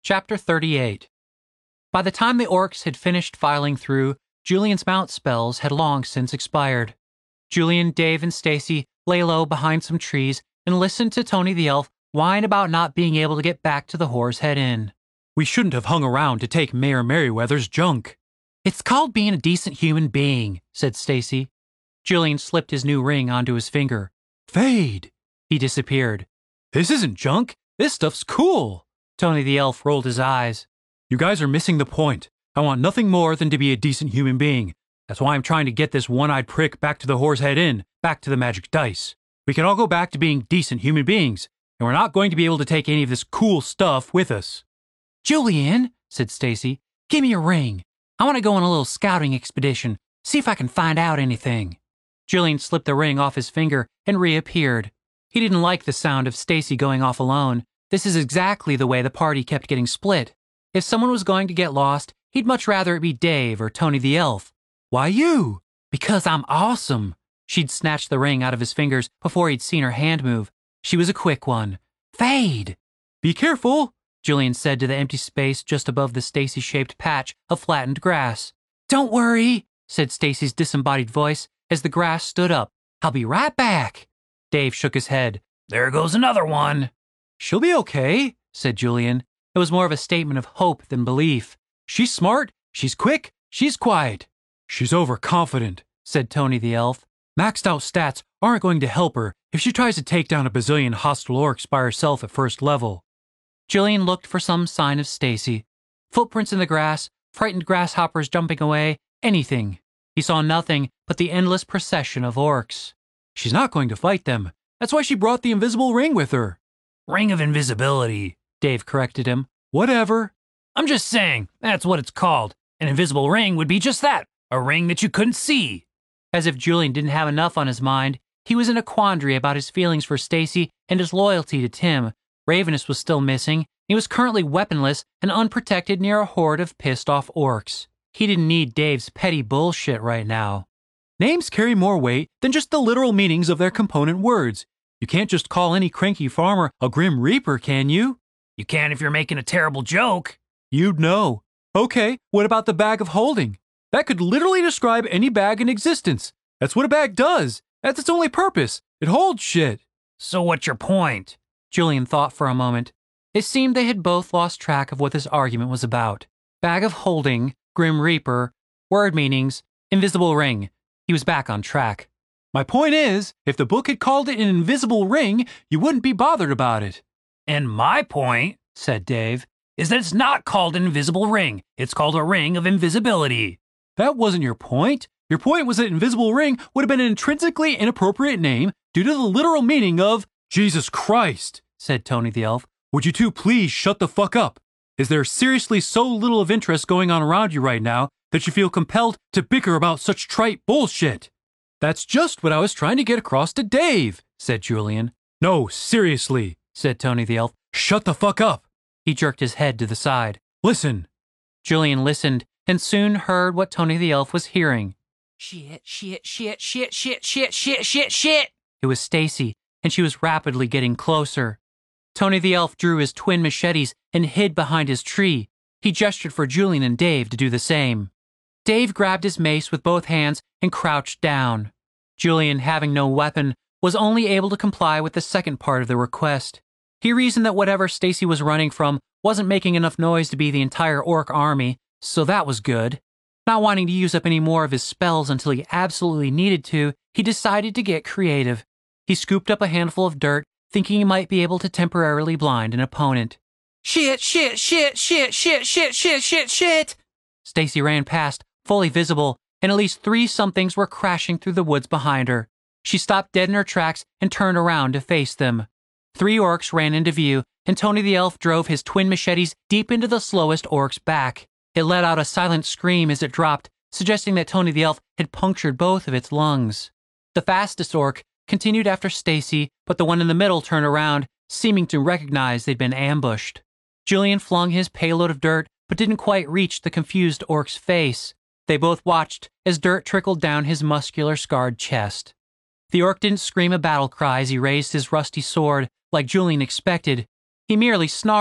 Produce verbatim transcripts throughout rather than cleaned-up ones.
Chapter thirty-eight. By the time the orcs had finished filing through, Julian's mount spells had long since expired. Julian, Dave, and Stacy lay low behind some trees and listened to Tony the Elf whine about not being able to get back to the Whore's Head Inn. We shouldn't have hung around to take Mayor Merryweather's junk. It's called being a decent human being, said Stacy. Julian slipped his new ring onto his finger. Fade! He disappeared. This isn't junk. This stuff's cool. Tony the Elf rolled his eyes. You guys are missing the point. I want nothing more than to be a decent human being. That's why I'm trying to get this one-eyed prick back to the Whore's Head Inn, back to the magic dice. We can all go back to being decent human beings, and we're not going to be able to take any of this cool stuff with us. Julian, said Stacy, give me your ring. I want to go on a little scouting expedition, see if I can find out anything. Julian slipped the ring off his finger and reappeared. He didn't like the sound of Stacy going off alone. This is exactly the way the party kept getting split. If someone was going to get lost, he'd much rather it be Dave or Tony the Elf. Why you? Because I'm awesome. She'd snatched the ring out of his fingers before he'd seen her hand move. She was a quick one. Fade! Be careful, Julian said to the empty space just above the Stacy-shaped patch of flattened grass. Don't worry, said Stacy's disembodied voice as the grass stood up. I'll be right back. Dave shook his head. There goes another one. She'll be okay, said Julian. It was more of a statement of hope than belief. She's smart, she's quick, she's quiet. She's overconfident, said Tony the Elf. Maxed out stats aren't going to help her if she tries to take down a bazillion hostile orcs by herself at first level. Julian looked for some sign of Stacy. Footprints in the grass, frightened grasshoppers jumping away, anything. He saw nothing but the endless procession of orcs. She's not going to fight them. That's why she brought the invisible ring with her. Ring of invisibility, Dave corrected him. Whatever. I'm just saying, that's what it's called. An invisible ring would be just that, a ring that you couldn't see. As if Julian didn't have enough on his mind, he was in a quandary about his feelings for Stacy and his loyalty to Tim. Ravenous was still missing. He was currently weaponless and unprotected near a horde of pissed-off orcs. He didn't need Dave's petty bullshit right now. Names carry more weight than just the literal meanings of their component words. You can't just call any cranky farmer a Grim Reaper, can you? You can if you're making a terrible joke. You'd know. Okay, what about the bag of holding? That could literally describe any bag in existence. That's what a bag does. That's its only purpose. It holds shit. So what's your point? Julian thought for a moment. It seemed they had both lost track of what this argument was about. Bag of holding, Grim Reaper, word meanings, invisible ring. He was back on track. My point is, if the book had called it an invisible ring, you wouldn't be bothered about it. And my point, said Dave, is that it's not called an invisible ring. It's called a ring of invisibility. That wasn't your point. Your point was that invisible ring would have been an intrinsically inappropriate name due to the literal meaning of Jesus Christ, said Tony the Elf. Would you two please shut the fuck up? Is there seriously so little of interest going on around you right now that you feel compelled to bicker about such trite bullshit? That's just what I was trying to get across to Dave, said Julian. No, seriously, said Tony the Elf. Shut the fuck up. He jerked his head to the side. Listen. Julian listened and soon heard what Tony the Elf was hearing. Shit, shit, shit, shit, shit, shit, shit, shit, shit. It was Stacy, and she was rapidly getting closer. Tony the Elf drew his twin machetes and hid behind his tree. He gestured for Julian and Dave to do the same. Dave grabbed his mace with both hands and crouched down. Julian, having no weapon, was only able to comply with the second part of the request. He reasoned that whatever Stacy was running from wasn't making enough noise to be the entire orc army, so that was good. Not wanting to use up any more of his spells until he absolutely needed to, he decided to get creative. He scooped up a handful of dirt, thinking he might be able to temporarily blind an opponent. Shit, shit, shit, shit, shit, shit, shit, shit, shit. Stacy ran past, fully visible, and at least three somethings were crashing through the woods behind her. She stopped dead in her tracks and turned around to face them. Three orcs ran into view, and Tony the Elf drove his twin machetes deep into the slowest orc's back. It let out a silent scream as it dropped, suggesting that Tony the Elf had punctured both of its lungs. The fastest orc continued after Stacy, but the one in the middle turned around, seeming to recognize they'd been ambushed. Julian flung his payload of dirt, but didn't quite reach the confused orc's face. They both watched as dirt trickled down his muscular, scarred chest. The orc didn't scream a battle cry as he raised his rusty sword, like Julian expected. He merely snarled,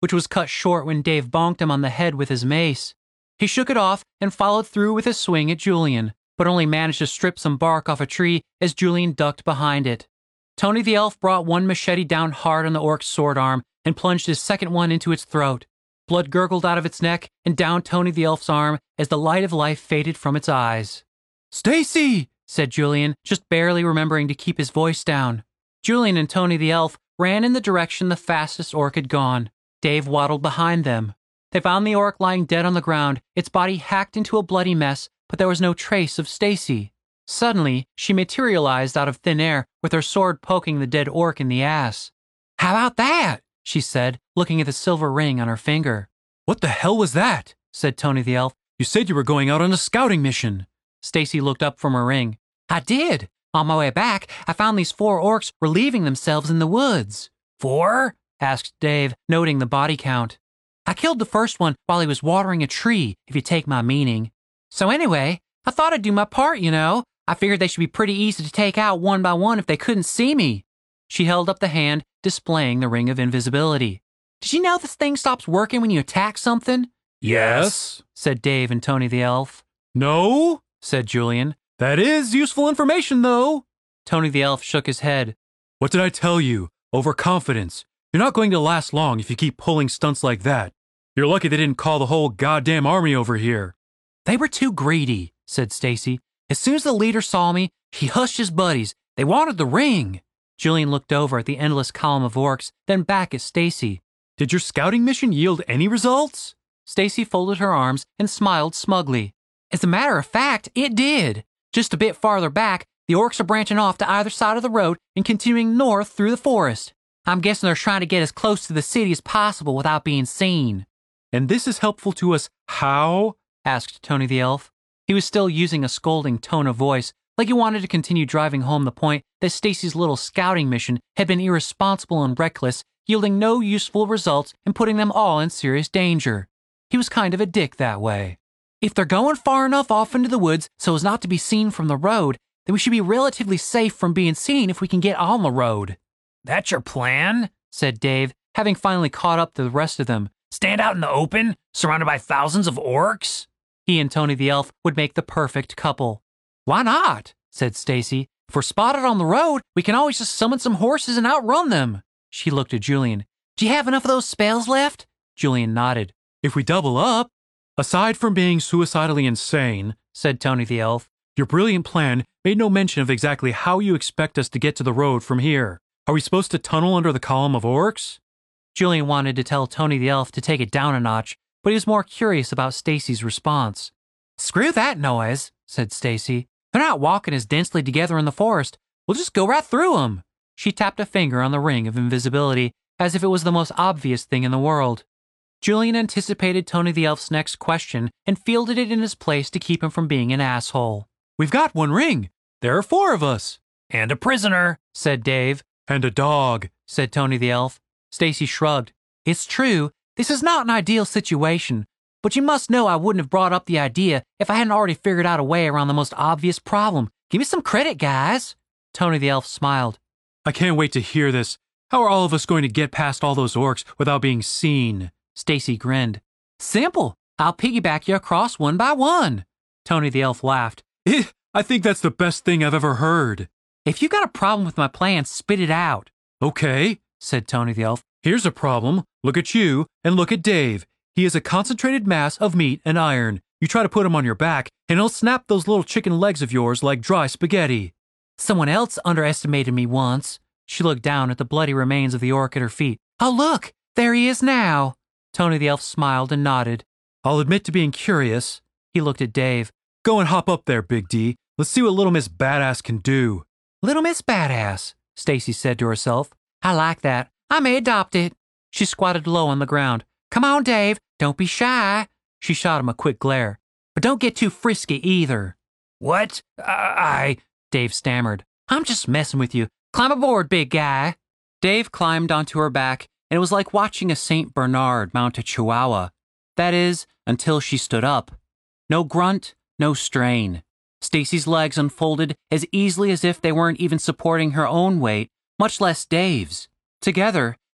which was cut short when Dave bonked him on the head with his mace. He shook it off and followed through with a swing at Julian, but only managed to strip some bark off a tree as Julian ducked behind it. Tony the elf brought one machete down hard on the orc's sword arm and plunged his second one into its throat. Blood gurgled out of its neck and down Tony the elf's arm as the light of life faded from its eyes. "Stacy!" said Julian, just barely remembering to keep his voice down. Julian and Tony the elf ran in the direction the fastest orc had gone. Dave waddled behind them. They found the orc lying dead on the ground, its body hacked into a bloody mess, but there was no trace of Stacy. Suddenly, she materialized out of thin air with her sword poking the dead orc in the ass. "How about that?" she said, looking at the silver ring on her finger. "What the hell was that?" said Tony the elf. "You said you were going out on a scouting mission." Stacy looked up from her ring. "I did. On my way back, I found these four orcs relieving themselves in the woods." "Four?" asked Dave, noting the body count. "I killed the first one while he was watering a tree, if you take my meaning. So anyway, I thought I'd do my part, you know. I figured they should be pretty easy to take out one by one if they couldn't see me." She held up the hand, displaying the ring of invisibility. "Did you know this thing stops working when you attack something?" "Yes," said Dave and Tony the elf. "No," said Julian. "That is useful information, though." Tony the elf shook his head. "What did I tell you? Overconfidence. You're not going to last long if you keep pulling stunts like that. You're lucky they didn't call the whole goddamn army over here." "They were too greedy," said Stacy. "As soon as the leader saw me, he hushed his buddies. They wanted the ring." Julian looked over at the endless column of orcs, then back at Stacy. "Did your scouting mission yield any results?" Stacy folded her arms and smiled smugly. "As a matter of fact, it did. Just a bit farther back, the orcs are branching off to either side of the road and continuing north through the forest. I'm guessing they're trying to get as close to the city as possible without being seen." "And this is helpful to us how?" asked Tony the elf. He was still using a scolding tone of voice, like he wanted to continue driving home the point that Stacy's little scouting mission had been irresponsible and reckless, yielding no useful results and putting them all in serious danger. He was kind of a dick that way. "If they're going far enough off into the woods so as not to be seen from the road, then we should be relatively safe from being seen if we can get on the road." "That's your plan?" said Dave, having finally caught up to the rest of them. "Stand out in the open, surrounded by thousands of orcs?" He and Tony the elf would make the perfect couple. "Why not?" said Stacy. "If we're spotted on the road, we can always just summon some horses and outrun them." She looked at Julian. "Do you have enough of those spells left?" Julian nodded. "If we double up." "Aside from being suicidally insane," said Tony the elf, "your brilliant plan made no mention of exactly how you expect us to get to the road from here. Are we supposed to tunnel under the column of orcs?" Julian wanted to tell Tony the elf to take it down a notch, but he was more curious about Stacy's response. "Screw that noise," said Stacy. "They're not walking as densely together in the forest. We'll just go right through them." She tapped a finger on the ring of invisibility, as if it was the most obvious thing in the world. Julian anticipated Tony the elf's next question and fielded it in his place to keep him from being an asshole. "We've got one ring. There are four of us." "And a prisoner," said Dave. "And a dog," said Tony the elf. Stacy shrugged. "It's true, this is not an ideal situation, but you must know I wouldn't have brought up the idea if I hadn't already figured out a way around the most obvious problem. Give me some credit, guys." Tony the elf smiled. "I can't wait to hear this. How are all of us going to get past all those orcs without being seen?" Stacy grinned. "Simple. I'll piggyback you across one by one." Tony the elf laughed. Eh, I think that's the best thing I've ever heard. "If you got a problem with my plan, spit it out." "Okay," said Tony the elf. "Here's a problem. Look at you and look at Dave. He is a concentrated mass of meat and iron. You try to put him on your back, and he'll snap those little chicken legs of yours like dry spaghetti." "Someone else underestimated me once." She looked down at the bloody remains of the orc at her feet. "Oh, look! There he is now." Tony the elf smiled and nodded. "I'll admit to being curious." He looked at Dave. "Go and hop up there, Big D. Let's see what Little Miss Badass can do." "Little Miss Badass," Stacy said to herself. "I like that. I may adopt it." She squatted low on the ground. "Come on, Dave. Don't be shy." She shot him a quick glare. "But don't get too frisky either." "What? I... I... Dave stammered. "I'm just messing with you. Climb aboard, big guy." Dave climbed onto her back, and it was like watching a Saint Bernard mount a Chihuahua. That is, until she stood up. No grunt, no strain. Stacy's legs unfolded as easily as if they weren't even supporting her own weight, much less Dave's. Together,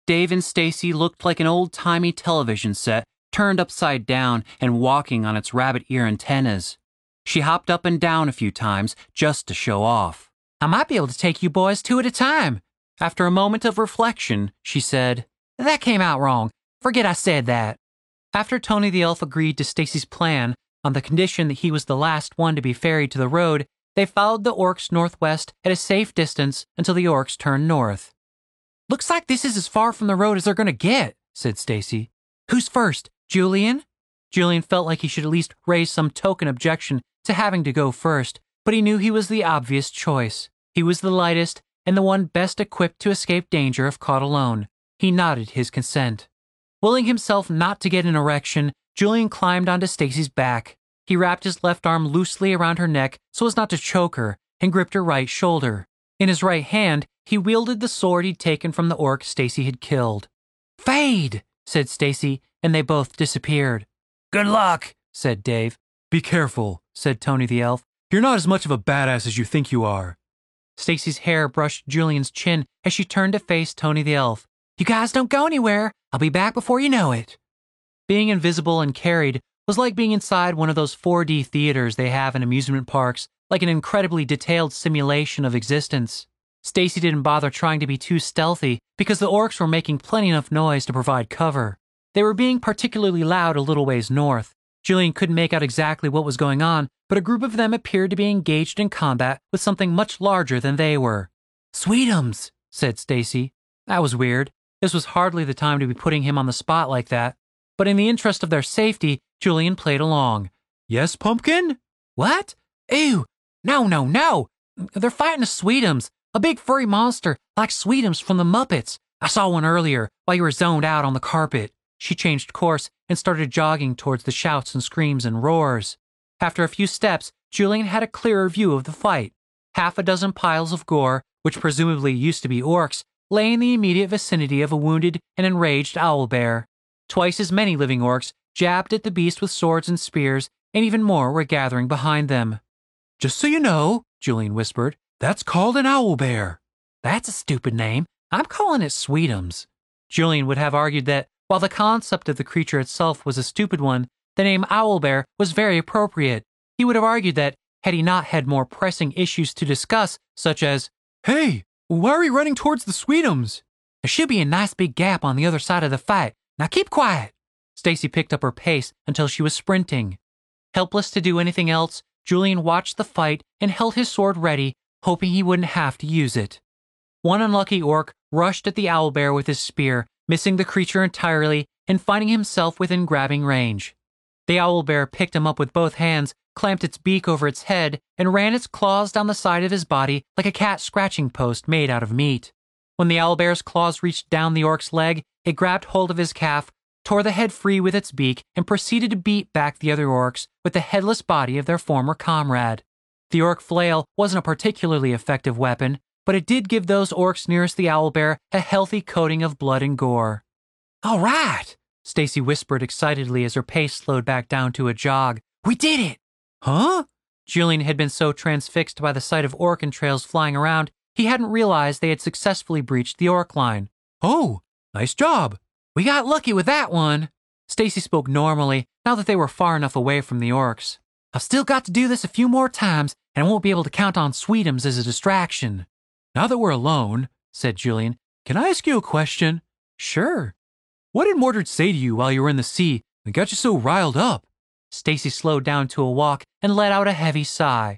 Dave and Stacy looked like an old-timey television set turned upside down and walking on its rabbit ear antennas. She hopped up and down a few times just to show off. I might be able to take you boys two at a time. After a moment of reflection, she said, That came out wrong. Forget I said that. After Tony the Elf agreed to Stacy's plan on the condition that he was the last one to be ferried to the road, they followed the orcs northwest at a safe distance until the orcs turned north. Looks like this is as far from the road as they're going to get, said Stacy. Who's first, Julian? Julian felt like he should at least raise some token objection to having to go first, but he knew he was the obvious choice. He was the lightest and the one best equipped to escape danger if caught alone. He nodded his consent. Willing himself not to get an erection, Julian climbed onto Stacy's back. He wrapped his left arm loosely around her neck so as not to choke her and gripped her right shoulder. In his right hand, he wielded the sword he'd taken from the orc Stacy had killed. Fade, said Stacy, and they both disappeared. Good luck, said Dave. Be careful, said Tony the Elf. You're not as much of a badass as you think you are. Stacy's hair brushed Julian's chin as she turned to face Tony the Elf. You guys don't go anywhere. I'll be back before you know it. Being invisible and carried was like being inside one of those four D theaters they have in amusement parks, like an incredibly detailed simulation of existence. Stacy didn't bother trying to be too stealthy because the orcs were making plenty enough noise to provide cover. They were being particularly loud a little ways north. Julian couldn't make out exactly what was going on, but a group of them appeared to be engaged in combat with something much larger than they were. Sweetums, said Stacy. That was weird. This was hardly the time to be putting him on the spot like that. But in the interest of their safety, Julian played along. Yes, Pumpkin? What? Ew! No, no, no! They're fighting a Sweetums, a big furry monster like Sweetums from the Muppets. I saw one earlier while you were zoned out on the carpet. She changed course and started jogging towards the shouts and screams and roars. After a few steps, Julian had a clearer view of the fight. Half a dozen piles of gore, which presumably used to be orcs, lay in the immediate vicinity of a wounded and enraged owlbear. Twice as many living orcs jabbed at the beast with swords and spears, and even more were gathering behind them. Just so you know, Julian whispered, that's called an owlbear. That's a stupid name. I'm calling it Sweetums. Julian would have argued that, while the concept of the creature itself was a stupid one, the name owlbear was very appropriate. He would have argued that, had he not had more pressing issues to discuss, such as, Hey, why are we running towards the Sweetums? There should be a nice big gap on the other side of the fight. Now keep quiet. Stacy picked up her pace until she was sprinting. Helpless to do anything else, Julian watched the fight and held his sword ready, hoping he wouldn't have to use it. One unlucky orc rushed at the owlbear with his spear, missing the creature entirely and finding himself within grabbing range. The owlbear picked him up with both hands, clamped its beak over its head, and ran its claws down the side of his body like a cat scratching post made out of meat. When the owlbear's claws reached down the orc's leg, it grabbed hold of his calf, tore the head free with its beak, and proceeded to beat back the other orcs with the headless body of their former comrade. The orc flail wasn't a particularly effective weapon, but it did give those orcs nearest the owlbear a healthy coating of blood and gore. All right, Stacy whispered excitedly as her pace slowed back down to a jog. We did it! Huh? Julian had been so transfixed by the sight of orc entrails flying around, he hadn't realized they had successfully breached the orc line. Oh, nice job. We got lucky with that one. Stacy spoke normally, now that they were far enough away from the orcs. I've still got to do this a few more times, and I won't be able to count on Sweetums as a distraction. Now that we're alone, said Julian, can I ask you a question? Sure. What did Mordred say to you while you were in the sea that got you so riled up? Stacy slowed down to a walk and let out a heavy sigh.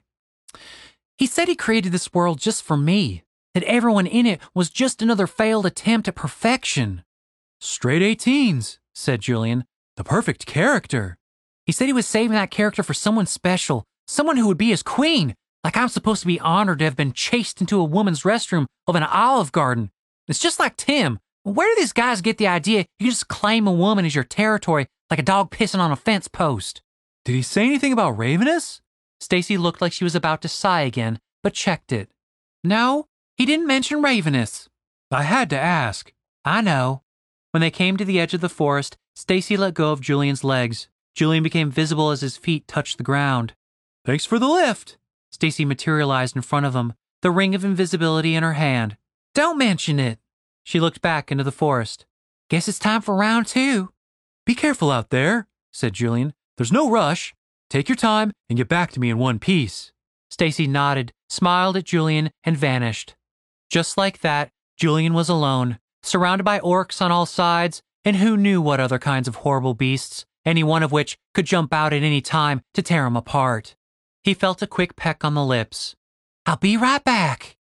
He said he created this world just for me, that everyone in it was just another failed attempt at perfection. Straight eighteens, said Julian. The perfect character. He said he was saving that character for someone special, someone who would be his queen, like I'm supposed to be honored to have been chased into a woman's restroom of an Olive Garden. It's just like Tim. Where do these guys get the idea you can just claim a woman as your territory like a dog pissing on a fence post? Did he say anything about Ravenous? Stacy looked like she was about to sigh again, but checked it. No, he didn't mention Ravenous. I had to ask. I know. When they came to the edge of the forest, Stacy let go of Julian's legs. Julian became visible as his feet touched the ground. Thanks for the lift. Stacy materialized in front of him, the ring of invisibility in her hand. Don't mention it. She looked back into the forest. Guess it's time for round two. Be careful out there, said Julian. There's no rush. Take your time and get back to me in one piece. Stacy nodded, smiled at Julian, and vanished. Just like that, Julian was alone, surrounded by orcs on all sides, and who knew what other kinds of horrible beasts, any one of which could jump out at any time to tear him apart. He felt a quick peck on the lips. I'll be right back.